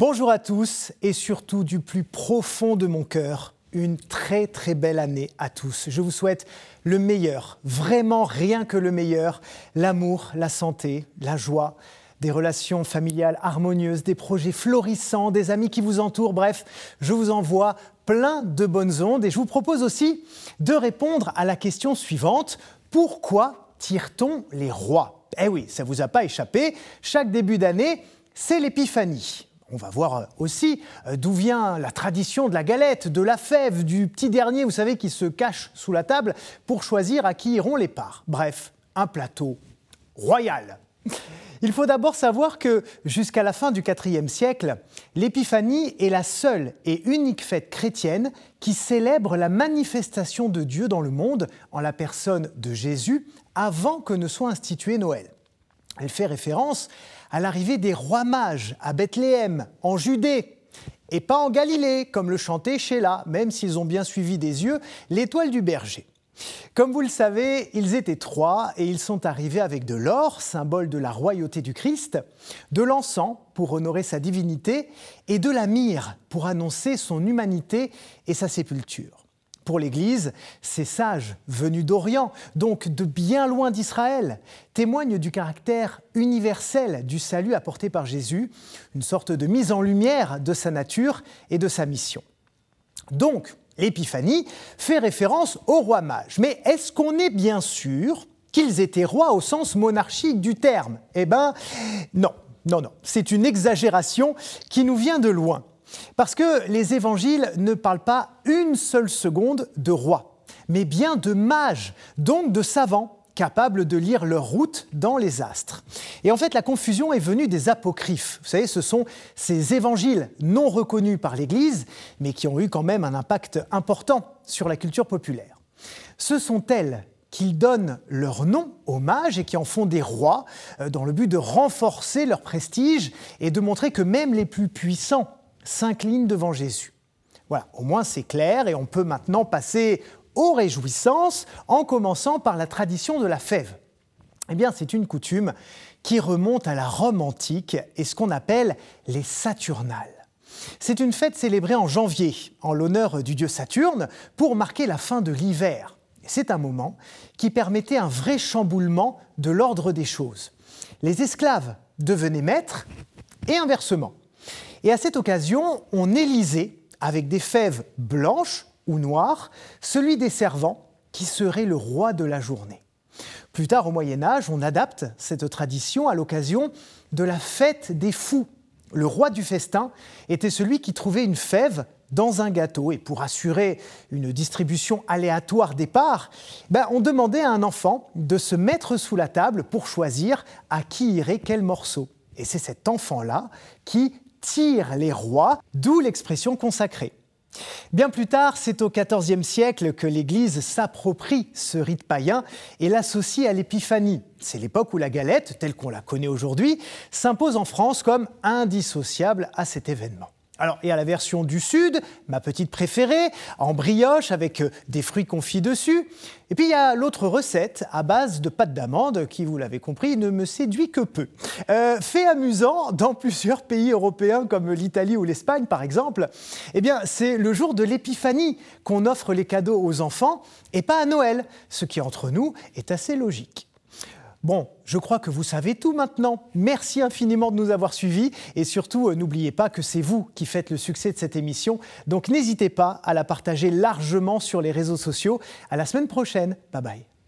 Bonjour à tous et surtout du plus profond de mon cœur, une très très belle année à tous. Je vous souhaite le meilleur, vraiment rien que le meilleur, l'amour, la santé, la joie, des relations familiales harmonieuses, des projets florissants, des amis qui vous entourent, bref, je vous envoie plein de bonnes ondes et je vous propose aussi de répondre à la question suivante, pourquoi tire-t-on les rois ? Eh oui, ça ne vous a pas échappé, chaque début d'année, c'est l'épiphanie. On va voir aussi d'où vient la tradition de la galette, de la fève, du petit dernier, vous savez, qui se cache sous la table pour choisir à qui iront les parts. Bref, un plateau royal. Il faut d'abord savoir que jusqu'à la fin du IVe siècle, l'épiphanie est la seule et unique fête chrétienne qui célèbre la manifestation de Dieu dans le monde en la personne de Jésus avant que ne soit institué Noël. Elle fait référence à l'arrivée des rois mages à Bethléem, en Judée, et pas en Galilée, comme le chantait Sheila, même s'ils ont bien suivi des yeux l'étoile du berger. Comme vous le savez, ils étaient trois et ils sont arrivés avec de l'or, symbole de la royauté du Christ, de l'encens pour honorer sa divinité et de la myrrhe pour annoncer son humanité et sa sépulture. Pour l'Église, ces sages venus d'Orient, donc de bien loin d'Israël, témoignent du caractère universel du salut apporté par Jésus, une sorte de mise en lumière de sa nature et de sa mission. Donc, l'épiphanie fait référence aux rois mages. Mais est-ce qu'on est bien sûr qu'ils étaient rois au sens monarchique du terme ? Eh bien, non. C'est une exagération qui nous vient de loin. Parce que les évangiles ne parlent pas une seule seconde de rois, mais bien de mages, donc de savants, capables de lire leur route dans les astres. Et en fait, la confusion est venue des apocryphes. Vous savez, ce sont ces évangiles non reconnus par l'Église, mais qui ont eu quand même un impact important sur la culture populaire. Ce sont elles qui donnent leur nom aux mages et qui en font des rois, dans le but de renforcer leur prestige et de montrer que même les plus puissants s'incline devant Jésus. Voilà, au moins c'est clair et on peut maintenant passer aux réjouissances en commençant par la tradition de la fève. Eh bien, c'est une coutume qui remonte à la Rome antique et ce qu'on appelle les Saturnales. C'est une fête célébrée en janvier en l'honneur du dieu Saturne pour marquer la fin de l'hiver. C'est un moment qui permettait un vrai chamboulement de l'ordre des choses. Les esclaves devenaient maîtres et inversement. Et à cette occasion, on élisait, avec des fèves blanches ou noires, celui des servants qui serait le roi de la journée. Plus tard, au Moyen-Âge, on adapte cette tradition à l'occasion de la fête des fous. Le roi du festin était celui qui trouvait une fève dans un gâteau. Et pour assurer une distribution aléatoire des parts, on demandait à un enfant de se mettre sous la table pour choisir à qui irait quel morceau. Et c'est cet enfant-là qui tire les rois, d'où l'expression consacrée. Bien plus tard, c'est au XIVe siècle que l'Église s'approprie ce rite païen et l'associe à l'épiphanie. C'est l'époque où la galette, telle qu'on la connaît aujourd'hui, s'impose en France comme indissociable à cet événement. Alors, et à la version du Sud, ma petite préférée, en brioche avec des fruits confits dessus. Et puis il y a l'autre recette à base de pâte d'amande qui, vous l'avez compris, ne me séduit que peu. Fait amusant, dans plusieurs pays européens comme l'Italie ou l'Espagne par exemple, eh bien c'est le jour de l'épiphanie qu'on offre les cadeaux aux enfants et pas à Noël, ce qui entre nous est assez logique. Bon, je crois que vous savez tout maintenant. Merci infiniment de nous avoir suivis et surtout, n'oubliez pas que c'est vous qui faites le succès de cette émission. Donc n'hésitez pas à la partager largement sur les réseaux sociaux. À la semaine prochaine. Bye bye.